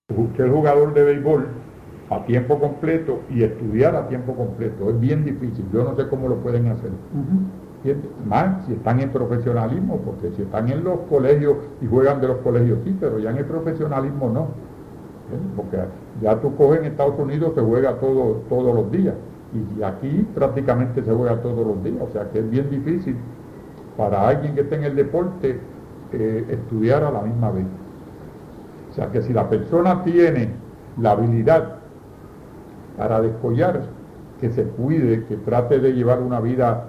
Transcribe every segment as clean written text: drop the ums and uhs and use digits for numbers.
ser jugador de béisbol a tiempo completo y estudiar a tiempo completo. Es bien difícil, yo no sé cómo lo pueden hacer. Más si están en profesionalismo, porque si están en los colegios y juegan de los colegios sí, pero ya en el profesionalismo no. Porque ya tú coges en Estados Unidos, se juega todos los días, y aquí prácticamente se juega todos los días, o sea que es bien difícil para alguien que esté en el deporte estudiar a la misma vez. O sea que si la persona tiene la habilidad para descollar, que se cuide, que trate de llevar una vida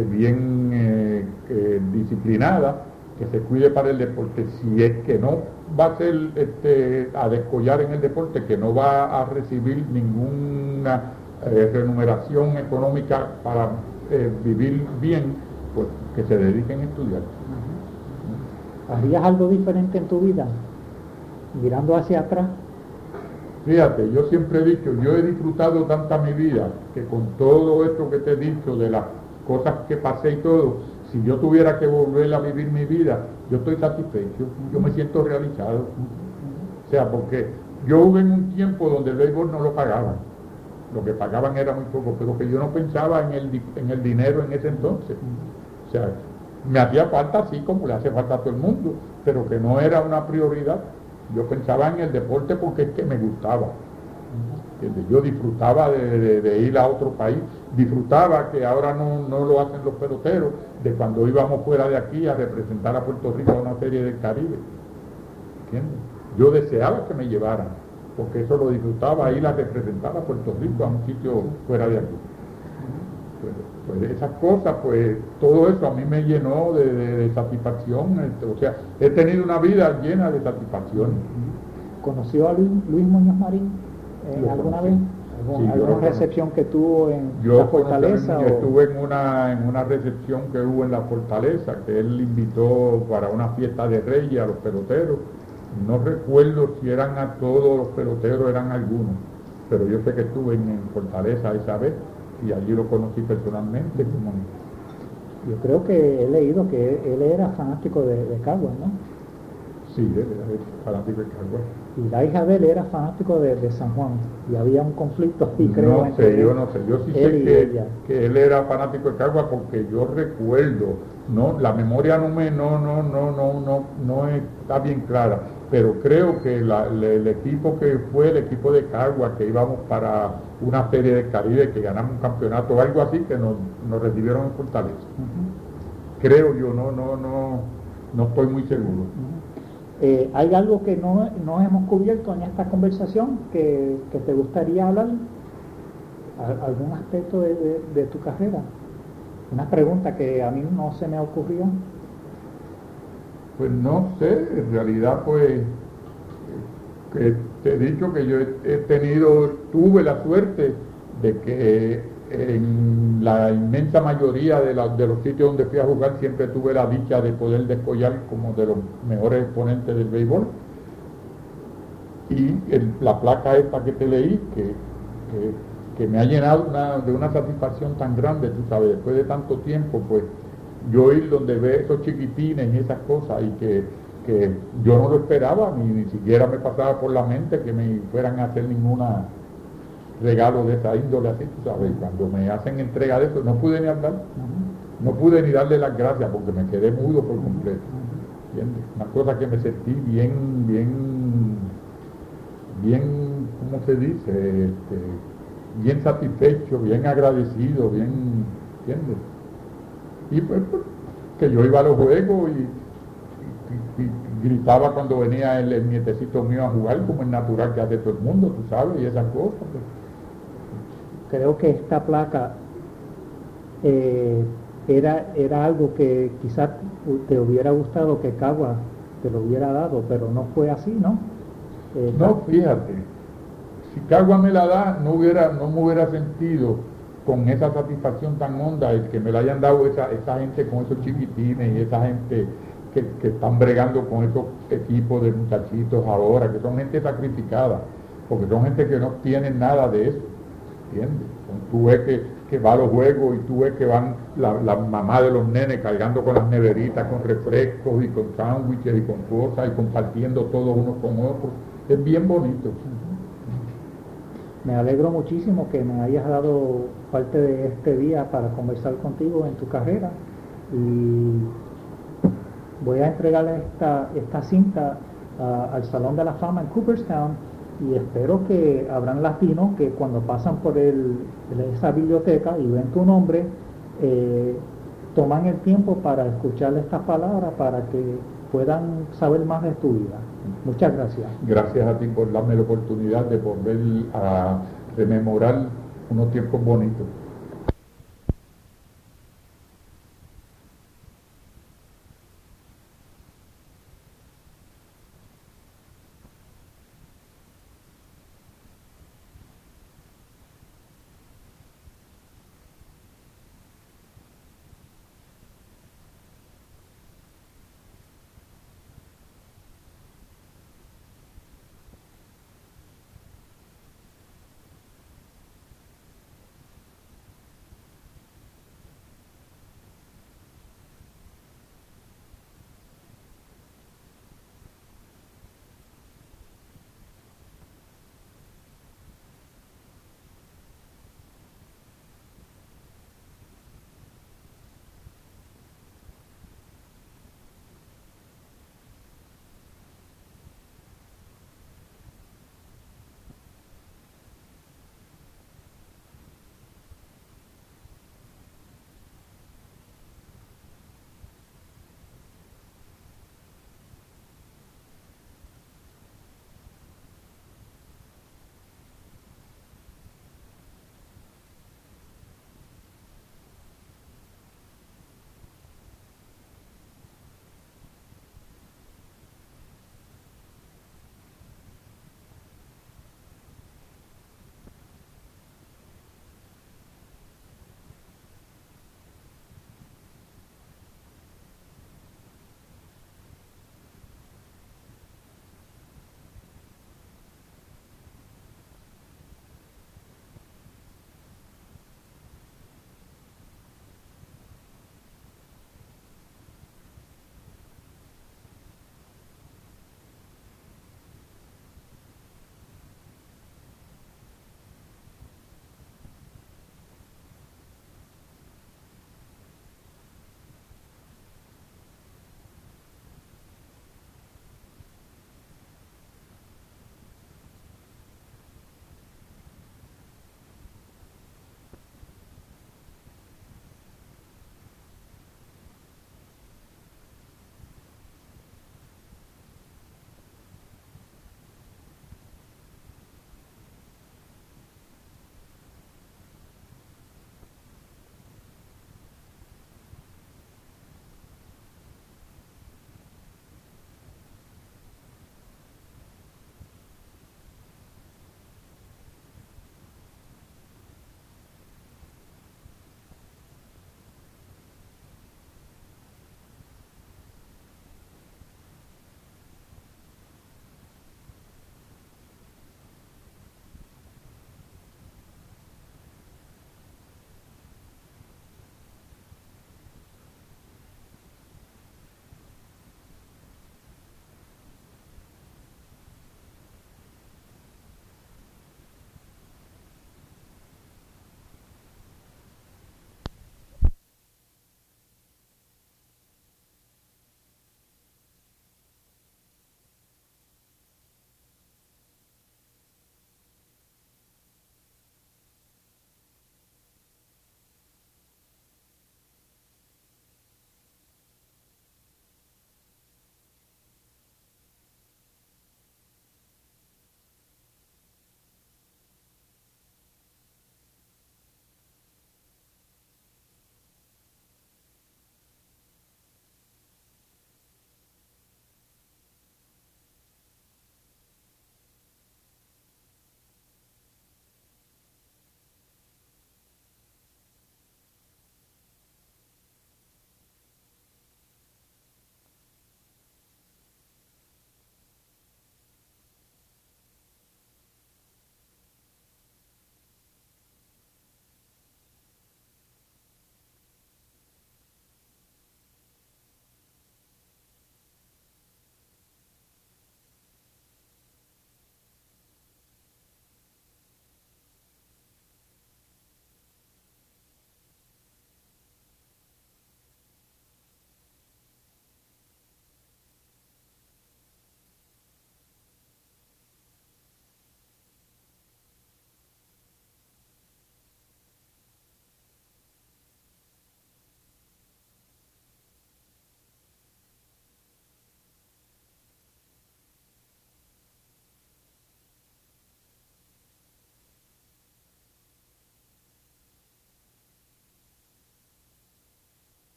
bien disciplinada, que se cuide para el deporte. Si es que no va a ser a descollar en el deporte, que no va a recibir ninguna remuneración económica para vivir bien, pues que se dediquen a estudiar. ¿Harías algo diferente en tu vida? Mirando hacia atrás. Fíjate, yo siempre he dicho, yo he disfrutado tanta mi vida, que con todo esto que te he dicho, de las cosas que pasé y todo, si yo tuviera que volver a vivir mi vida, yo estoy satisfecho, yo me siento realizado. O sea, porque yo hubo en un tiempo donde el béisbol no lo pagaban, lo que pagaban era muy poco, pero que yo no pensaba en el dinero en ese entonces. O sea, me hacía falta así como le hace falta a todo el mundo, pero que no era una prioridad. Yo pensaba en el deporte porque es que me gustaba. Yo disfrutaba de ir a otro país, disfrutaba que ahora no lo hacen los peloteros, de cuando íbamos fuera de aquí a representar a Puerto Rico a una serie del Caribe. ¿Entiendes? Yo deseaba que me llevaran, porque eso lo disfrutaba, ir a representar a Puerto Rico a un sitio fuera de aquí. Pues esas cosas, pues todo eso a mí me llenó de satisfacción, o sea, he tenido una vida llena de satisfacciones. ¿Conoció a Luis Muñoz Marín alguna vez? ¿Alguna recepción que tuvo en la Fortaleza? Yo estuve en una recepción que hubo en la Fortaleza, que él invitó para una fiesta de Reyes a los peloteros. No recuerdo si eran a todos los peloteros, eran algunos, pero yo sé que estuve en Fortaleza esa vez, y allí lo conocí personalmente. Yo creo que he leído que él era fanático de Caguas, ¿no? Sí, él era fanático de Caguas. Y la hija de él era fanático de San Juan, y había un conflicto ahí, creo. Yo no sé, yo sí sé que él era fanático de Caguas, porque yo recuerdo, la memoria no está bien clara, pero creo que el equipo que fue el equipo de Caguas, que íbamos para una serie del Caribe, que ganamos un campeonato o algo así, que nos recibieron en Fortaleza. Creo yo, no estoy muy seguro. ¿Hay algo que no hemos cubierto en esta conversación que te gustaría hablar? ¿Algún aspecto de tu carrera? Una pregunta que a mí no se me ocurrió. Pues no sé, en realidad pues que te he dicho que yo tuve la suerte de que en la inmensa mayoría de los sitios donde fui a jugar siempre tuve la dicha de poder descollar como de los mejores exponentes del béisbol. Y la placa esta que te leí, que me ha llenado de una satisfacción tan grande, tú sabes, después de tanto tiempo, pues yo ir donde ve esos chiquitines y esas cosas, y que yo no lo esperaba, ni siquiera me pasaba por la mente que me fueran a hacer ninguna regalo de esa índole así, tú sabes. Cuando me hacen entrega de eso, no pude ni hablar, no pude ni darle las gracias, porque me quedé mudo por completo. ¿Entiendes? Una cosa que me sentí bien, ¿cómo se dice? Bien satisfecho, bien agradecido, bien, ¿entiendes? Y pues que yo iba a los juegos y gritaba cuando venía el nietecito mío a jugar, como es natural que hace todo el mundo, tú sabes, y esas cosas. Pues. Creo que esta placa era algo que quizás te hubiera gustado que Caguas te lo hubiera dado, pero no fue así, ¿no? No, fíjate, si Caguas me la da, no me hubiera sentido con esa satisfacción tan honda el que me la hayan dado esa gente con esos chiquitines y esa gente que están bregando con esos equipos de muchachitos ahora, que son gente sacrificada, porque son gente que no tienen nada de eso, ¿entiendes? Tú ves que va a los juegos y tú ves que van la mamá de los nenes cargando con las neveritas, con refrescos y con sándwiches y con cosas y compartiendo todos unos con otros. es bien bonito. Me alegro muchísimo que me hayas dado parte de este día para conversar contigo en tu carrera, y voy a entregarle esta cinta al Salón de la Fama en Cooperstown, y espero que habrán latinos que cuando pasan por esa biblioteca y ven tu nombre, toman el tiempo para escuchar estas palabras para que puedan saber más de tu vida. Muchas gracias. Gracias a ti por darme la oportunidad de volver a rememorar unos tiempos bonitos.